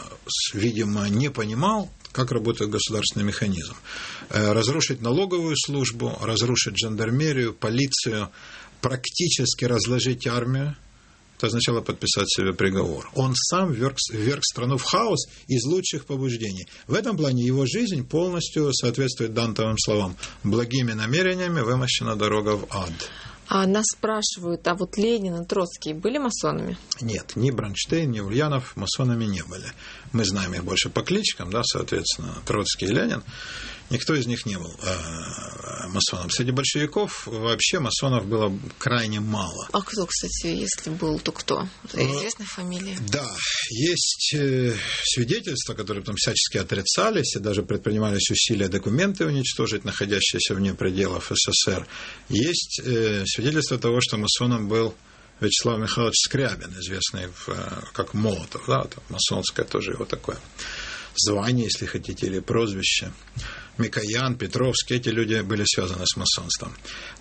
видимо, не понимал, как работает государственный механизм. Разрушить налоговую службу, разрушить жандармерию, полицию, практически разложить армию, это означало подписать себе приговор. Он сам вверг страну в хаос из лучших побуждений. В этом плане его жизнь полностью соответствует Дантовым словам: «Благими намерениями вымощена дорога в ад». А нас спрашивают, а вот Ленин и Троцкий были масонами? Нет, ни Бронштейн, ни Ульянов масонами не были. Мы знаем их больше по кличкам, да, соответственно, Троцкий и Ленин. Никто из них не был масоном. Среди большевиков вообще масонов было крайне мало. А кто, кстати, если был, то кто? Известная фамилия? Да, есть свидетельства, которые там всячески отрицались, и даже предпринимались усилия документы уничтожить, находящиеся вне пределов СССР. Есть свидетельство того, что масоном был Вячеслав Михайлович Скрябин, известный как Молотов, да, масонское тоже его такое звание, если хотите, или прозвище. Микоян, Петровский, эти люди были связаны с масонством.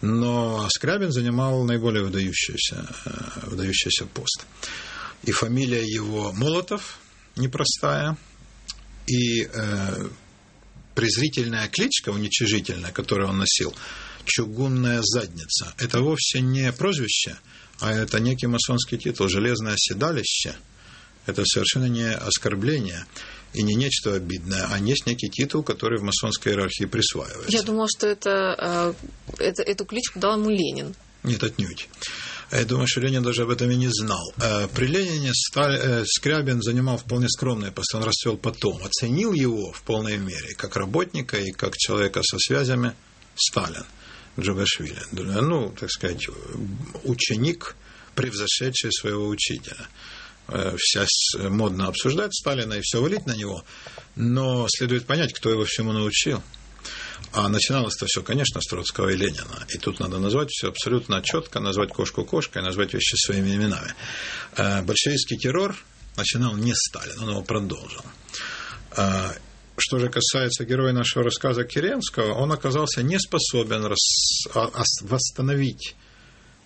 Но Скрябин занимал наиболее выдающийся пост. И фамилия его Молотов непростая, и презрительная кличка, уничижительная, которую он носил, «Чугунная задница», это вовсе не прозвище, а это некий масонский титул, «Железное седалище». Это совершенно не оскорбление и не нечто обидное, а есть некий титул, который в масонской иерархии присваивается. Я думала, что эту кличку дал ему Ленин. Нет, отнюдь. Я думаю, что Ленин даже об этом и не знал. При Ленине Скрябин занимал вполне скромное пост, он расцвел потом. Оценил его в полной мере как работника и как человека со связями Сталин, Джугашвили. Ну, так сказать, ученик, превзошедший своего учителя. Вся модно обсуждать Сталина и все валить на него, но следует понять, кто его всему научил. А начиналось-то все, конечно, с Троцкого и Ленина. И тут надо назвать все абсолютно четко, назвать кошку кошкой, назвать вещи своими именами. Большевистский террор начинал не Сталин, он его продолжил. Что же касается героя нашего рассказа Керенского, он оказался не способен восстановить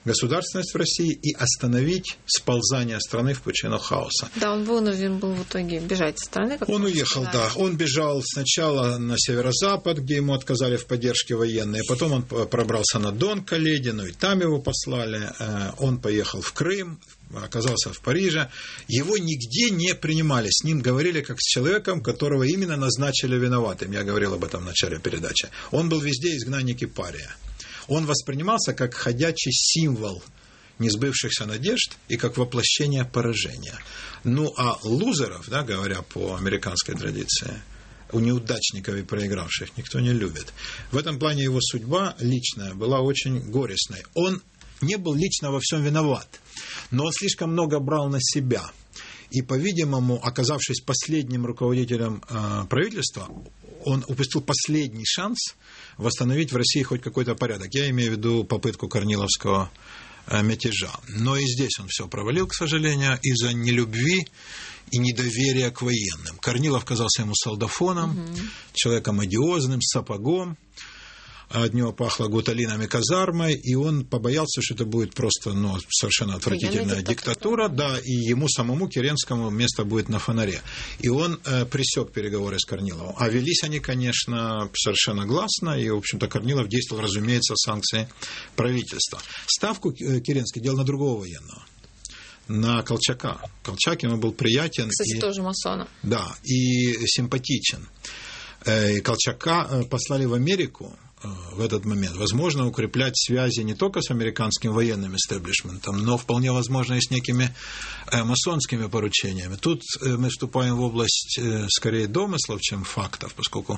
государственность в России и остановить сползание страны в пучину хаоса. Да, он вынужден был в итоге бежать из страны. Он уехал, да. Он бежал сначала на северо-запад, где ему отказали в поддержке военной, потом он пробрался на Дон к Каледину, и там его послали. Он поехал в Крым, оказался в Париже. Его нигде не принимали. С ним говорили как с человеком, которого именно назначили виноватым. Я говорил об этом в начале передачи. Он был везде изгнанник и пария. Он воспринимался как ходячий символ несбывшихся надежд и как воплощение поражения. Ну, а лузеров, да, говоря по американской традиции, у неудачников и проигравших никто не любит. В этом плане его судьба личная была очень горестной. Он не был лично во всем виноват, но он слишком много брал на себя. И, по-видимому, оказавшись последним руководителем правительства, он упустил последний шанс восстановить в России хоть какой-то порядок. Я имею в виду попытку корниловского мятежа. Но и здесь он все провалил, к сожалению, из-за нелюбви и недоверия к военным. Корнилов казался ему солдафоном, человеком одиозным, с сапогом. От него пахло гуталином и казармой, и он побоялся, что это будет просто совершенно отвратительная диктатура, да, и ему самому, Керенскому, место будет на фонаре. И он пресек переговоры с Корниловым. А велись они, конечно, совершенно гласно, и, в общем-то, Корнилов действовал, разумеется, санкции правительства. Ставку Керенский делал на другого военного, на Колчака. Колчак ему был приятен. Кстати, тоже масона. Да, и симпатичен. И Колчака послали в Америку в этот момент. Возможно, укреплять связи не только с американским военным истеблишментом, но вполне возможно и с некими масонскими поручениями. Тут мы вступаем в область скорее домыслов, чем фактов, поскольку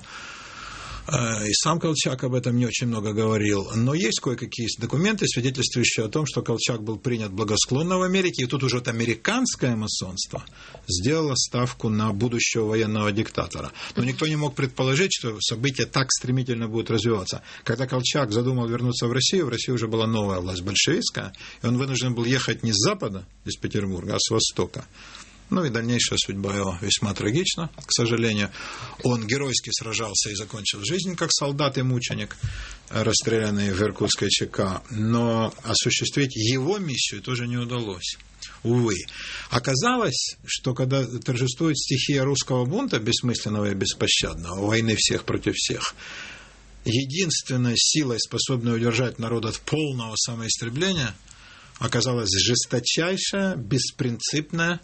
и сам Колчак об этом не очень много говорил. Но есть кое-какие документы, свидетельствующие о том, что Колчак был принят благосклонно в Америке, и тут уже американское масонство сделало ставку на будущего военного диктатора. Но никто не мог предположить, что события так стремительно будут развиваться. Когда Колчак задумал вернуться в России уже была новая власть большевистская, и он вынужден был ехать не с запада, из Петербурга, а с востока. Ну и дальнейшая судьба его весьма трагична, к сожалению. Он геройски сражался и закончил жизнь как солдат и мученик, расстрелянный в Иркутской ЧК. Но осуществить его миссию тоже не удалось. Увы. Оказалось, что когда торжествует стихия русского бунта, бессмысленного и беспощадного, войны всех против всех, единственной силой, способной удержать народ от полного самоистребления, оказалась жесточайшая, беспринципная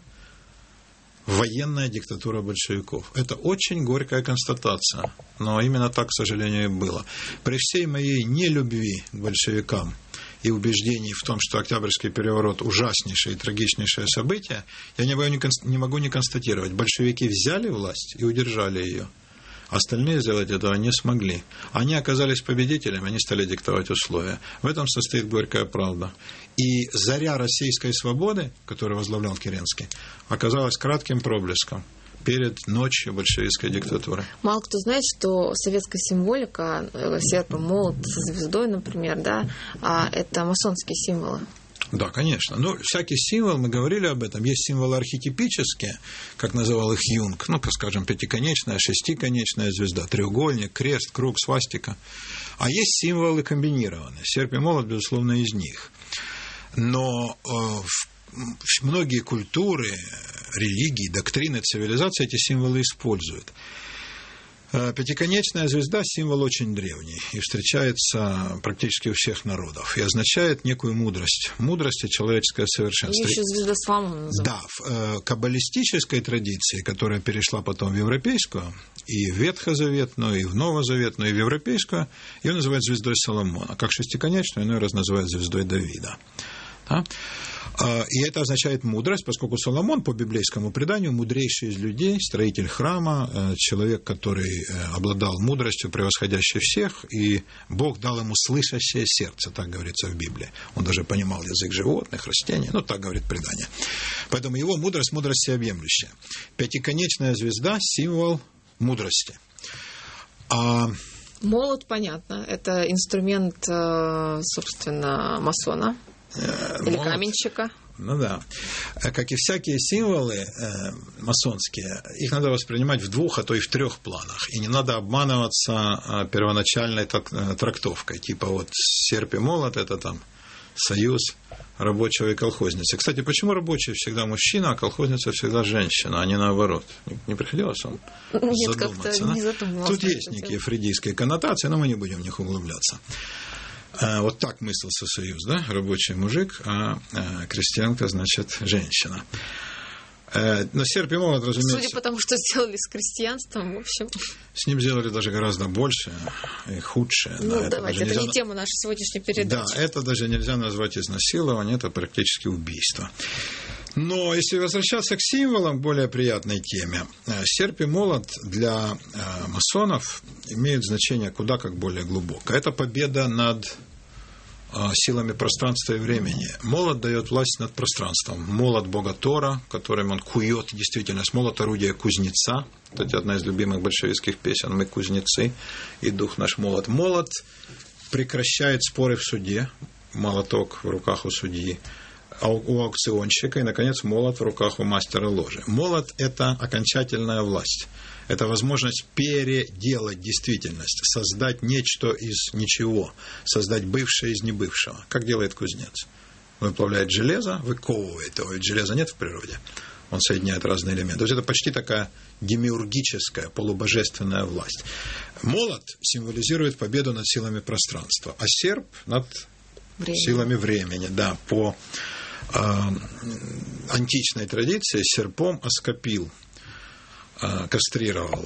военная диктатура большевиков. Это очень горькая констатация, но именно так, к сожалению, и было. При всей моей нелюбви к большевикам и убеждении в том, что Октябрьский переворот ужаснейшее и трагичнейшее событие, я не могу не констатировать. Большевики взяли власть и удержали ее. Остальные сделать этого не смогли. Они оказались победителями, они стали диктовать условия. В этом состоит горькая правда. И заря российской свободы, которую возглавлял Керенский, оказалась кратким проблеском перед ночью большевистской диктатуры. Мало кто знает, что советская символика, серп и молот со звездой, например, да, это масонские символы. Да, конечно. Ну, всякий символ, мы говорили об этом, есть символы архетипические, как называл их Юнг, скажем, пятиконечная, шестиконечная звезда, треугольник, крест, круг, свастика. А есть символы комбинированные. Серп и молот, безусловно, из них. Но многие культуры, религии, доктрины, цивилизации эти символы используют. Пятиконечная звезда – символ очень древний и встречается практически у всех народов. И означает некую мудрость. Мудрость и человеческое совершенство. Еще звезда Славы. Да, в каббалистической традиции, которая перешла потом в европейскую, и в ветхозаветную, и в новозаветную, и в европейскую, ее называют звездой Соломона. Как шестиконечную, иной раз называют звездой Давида. Да? И это означает мудрость, поскольку Соломон, по библейскому преданию, мудрейший из людей, строитель храма, человек, который обладал мудростью, превосходящей всех, и Бог дал ему слышащее сердце, так говорится в Библии. Он даже понимал язык животных, растений, так говорит предание. Поэтому его мудрость всеобъемлющая. Пятиконечная звезда – символ мудрости. Молот, понятно, это инструмент, собственно, масона. Или каменщика. Ну да. Как и всякие символы масонские, их надо воспринимать в двух, а то и в трех планах. И не надо обманываться первоначальной трактовкой. Типа серп и молот – это там союз рабочего и колхозницы. Кстати, почему рабочий всегда мужчина, а колхозница всегда женщина, а не наоборот? Не приходилось вам задуматься? Не задумывался. Тут есть некие фрейдистские коннотации, но мы не будем в них углубляться. Вот так мыслился союз, да? Рабочий мужик, а крестьянка, значит, женщина. Но серп и молот, разумеется... Судя по тому, что сделали с крестьянством, в общем... С ним сделали даже гораздо больше и худшее. Ну, да, давайте, это не тема нашей сегодняшней передачи. Да, это даже нельзя назвать изнасилованием, это практически убийство. Но если возвращаться к символам, более приятной теме, серп и молот для масонов имеют значение куда как более глубокое. Это победа над силами пространства и времени. Молот дает власть над пространством. Молот бога Тора, которым он кует действительность. Молот — орудие кузнеца. Кстати, одна из любимых большевистских песен. Мы кузнецы, и дух наш молот. Молот прекращает споры в суде. Молоток в руках у судьи, у аукционщика. И, наконец, молот в руках у мастера ложи. Молот — это окончательная власть. Это возможность переделать действительность, создать нечто из ничего, создать бывшее из небывшего. Как делает кузнец? Выплавляет железо, выковывает его, ведь железа нет в природе. Он соединяет разные элементы. То есть это почти такая демиургическая, полубожественная власть. Молот символизирует победу над силами пространства, а серп над силами времени. Да, по античной традиции серпом оскопил, кастрировал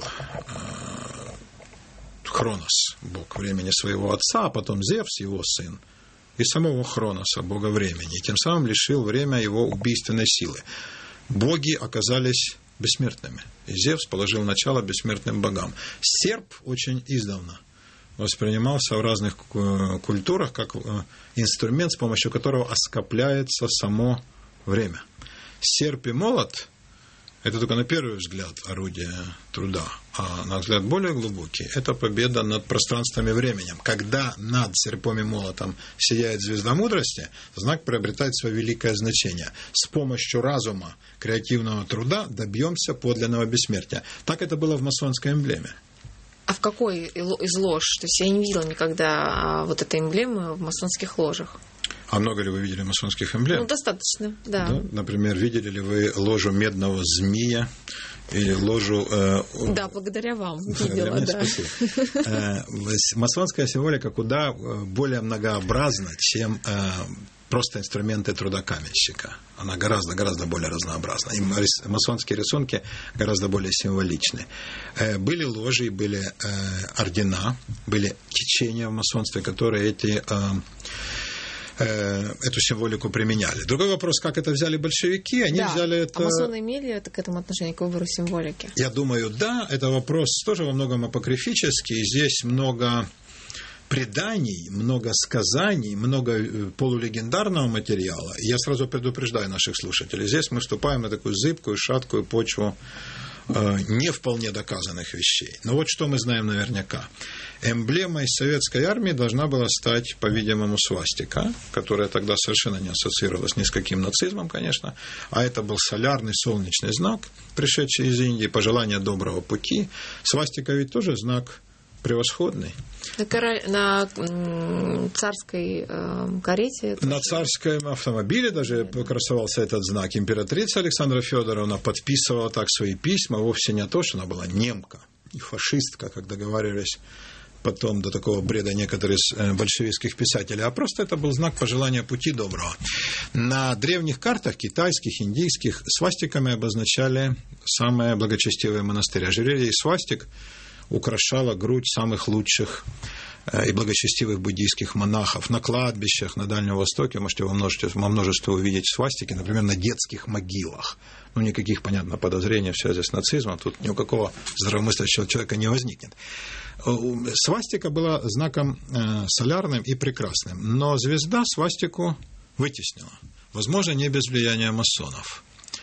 Хронос, бог времени, своего отца, а потом Зевс, его сын, и самого Хроноса, бога времени, и тем самым лишил время его убийственной силы. Боги оказались бессмертными, и Зевс положил начало бессмертным богам. Серп очень издавна воспринимался в разных культурах как инструмент, с помощью которого оскопляется само время. Серп и молот — это только на первый взгляд орудие труда, а на взгляд более глубокий — это победа над пространством и временем. Когда над серпом и молотом сияет звезда мудрости, знак приобретает свое великое значение. С помощью разума, креативного труда добьемся подлинного бессмертия. Так это было в масонской эмблеме. А в какой из лож? То есть я не видела никогда вот этой эмблемы в масонских ложах. А много ли вы видели масонских эмблем? Ну, достаточно, да. Например, видели ли вы ложу медного змея или ложу... Да, благодаря вам видела, да. Спасибо. Масонская символика куда более многообразна, чем просто инструменты труда каменщика. Она гораздо более разнообразна. И масонские рисунки гораздо более символичны. Были ложи, были ордена, были течения в масонстве, которые эту символику применяли. Другой вопрос, как это взяли большевики. Они взяли это... А масоны имели к этому отношение, к выбору символики? Я думаю, да. Это вопрос тоже во многом апокрифический. Здесь много преданий, много сказаний, много полулегендарного материала. Я сразу предупреждаю наших слушателей. Здесь мы вступаем на такую зыбкую, шаткую почву не вполне доказанных вещей. Но вот что мы знаем наверняка. Эмблемой советской армии должна была стать, по-видимому, свастика, которая тогда совершенно не ассоциировалась ни с каким нацизмом, конечно, а это был солярный солнечный знак, пришедший из Индии, пожелание доброго пути. Свастика ведь тоже знак превосходный. На царской карете? На царском автомобиле даже красовался этот знак. Императрица Александра Федоровна подписывала так свои письма, вовсе не то, что она была немка и фашистка, как договаривались потом до такого бреда некоторые из большевистских писателей, а просто это был знак пожелания пути доброго. На древних картах, китайских, индийских, свастиками обозначали самые благочестивые монастыри. Ожерелье из свастик украшала грудь самых лучших и благочестивых буддийских монахов. На кладбищах на Дальнем Востоке можете во множестве увидеть свастики, например, на детских могилах. Ну, никаких, понятно, подозрений в связи с нацизмом тут ни у какого здравомыслящего человека не возникнет. Свастика была знаком солярным и прекрасным, но звезда свастику вытеснила. Возможно, не без влияния масонов.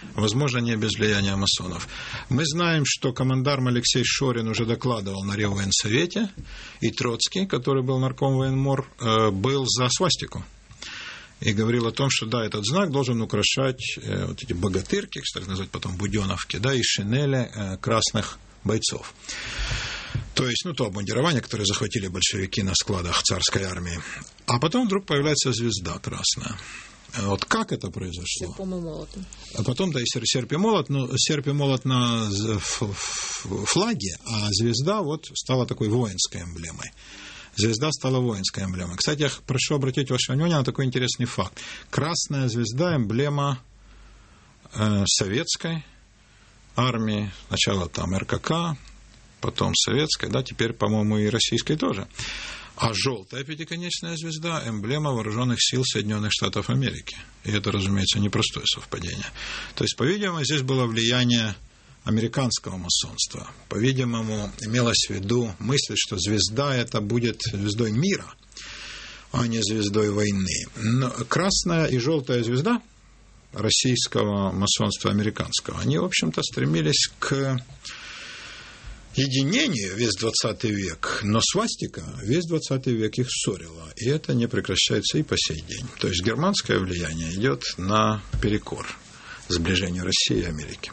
Мы знаем, что командарм Алексей Шорин уже докладывал на Реввоенсовете, и Троцкий, который был нарком военмор, был за свастику. И говорил о том, что да, этот знак должен украшать вот эти богатырки, кстати, назвать потом буденовки, да, и шинели красных бойцов. То есть, то обмундирование, которое захватили большевики на складах царской армии. А потом вдруг появляется звезда красная. Вот как это произошло? Серпом и молотом. А потом, да, и серп и молот, но серп и молот на флаге, а звезда вот стала такой воинской эмблемой. Звезда стала воинской эмблемой. Кстати, я прошу обратить ваше внимание на такой интересный факт. Красная звезда – эмблема советской армии. Сначала там РКК, потом советской, да, теперь, по-моему, и российской тоже. А желтая пятиконечная звезда – эмблема вооруженных сил Соединенных Штатов Америки. И это, разумеется, непростое совпадение. То есть, по-видимому, здесь было влияние американского масонства. По-видимому, имелось в виду мысль, что звезда это будет звездой мира, а не звездой войны. Но красная и желтая звезда российского масонства, американского, они, в общем-то, стремились к единению весь 20 век, но свастика весь 20 век их ссорила, и это не прекращается и по сей день. То есть германское влияние идет наперекор сближению России и Америки.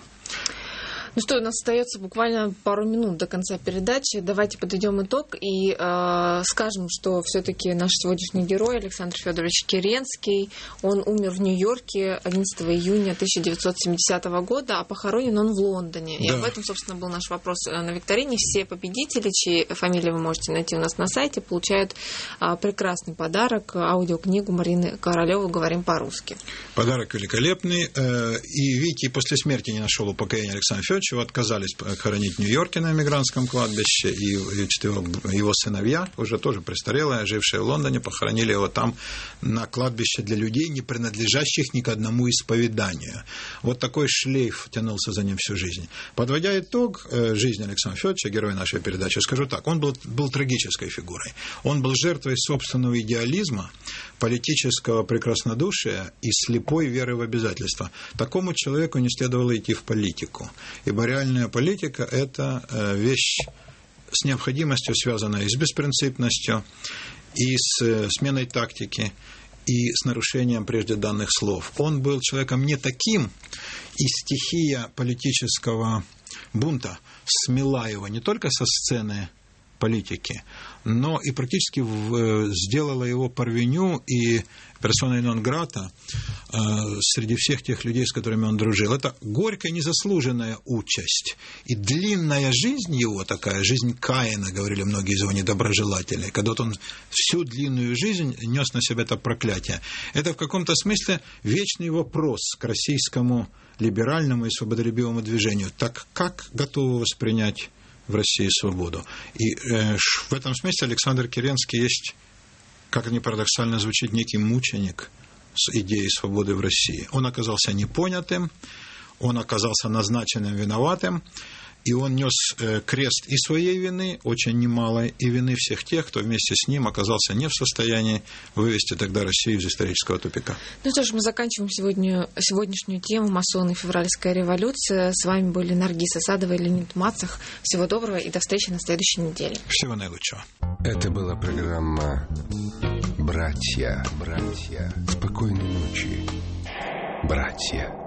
Ну что, у нас остается буквально пару минут до конца передачи. Давайте подведем итог и скажем, что все-таки наш сегодняшний герой Александр Федорович Керенский, он умер в Нью-Йорке 11 июня 1970 года, а похоронен он в Лондоне. Да. И об этом, собственно, был наш вопрос на викторине. Все победители, чьи фамилии вы можете найти у нас на сайте, получают прекрасный подарок, аудиокнигу Марины Королевой «Говорим по-русски». Подарок великолепный. И видите, после смерти не нашел упокоения Александр Федорович, чего отказались хоронить в Нью-Йорке на эмигрантском кладбище, и его сыновья, уже тоже престарелые, жившие в Лондоне, похоронили его там на кладбище для людей, не принадлежащих ни к одному исповеданию. Вот такой шлейф тянулся за ним всю жизнь. Подводя итог жизни Александра Федоровича, героя нашей передачи, скажу так, он был трагической фигурой. Он был жертвой собственного идеализма, политического прекраснодушия и слепой веры в обязательства. Такому человеку не следовало идти в политику. Ибо реальная политика – это вещь с необходимостью, связанная и с беспринципностью, и с сменой тактики, и с нарушением прежде данных слов. Он был человеком не таким, и стихия политического бунта смела его не только со сцены политики, но и практически сделала его парвеню и персоной нон-грата среди всех тех людей, с которыми он дружил. Это горькая, незаслуженная участь. И длинная жизнь его, такая жизнь Каина, говорили многие из его недоброжелателей, когда вот он всю длинную жизнь нес на себя это проклятие. Это в каком-то смысле вечный вопрос к российскому либеральному и свободолюбивому движению. Так как готовы воспринять в России свободу? И в этом смысле Александр Керенский есть, как ни парадоксально звучит, некий мученик с идеей свободы в России. Он оказался непонятым, он оказался назначенным виноватым, и он нес крест и своей вины, очень немалой, и вины всех тех, кто вместе с ним оказался не в состоянии вывести тогда Россию из исторического тупика. Ну что ж, мы заканчиваем сегодняшнюю тему «Масоны и февральская революция». С вами были Наргиз Асадова и Леонид Мацах. Всего доброго и до встречи на следующей неделе. Всего наилучшего. Это была программа «Братья». Спокойной ночи, братья.